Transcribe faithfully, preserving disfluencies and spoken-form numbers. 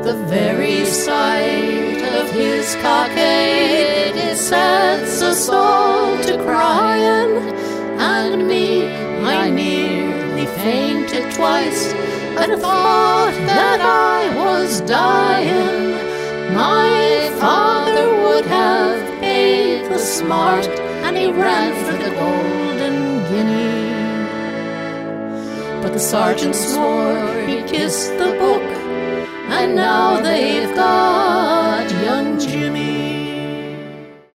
The very sight of his cockade, it sets us all to crying, and me, I nearly fainted twice at the thought that I was dying. My father would have paid the smart, and he ran for the golden guinea. But the sergeant swore he'd kiss the book, and now they've gone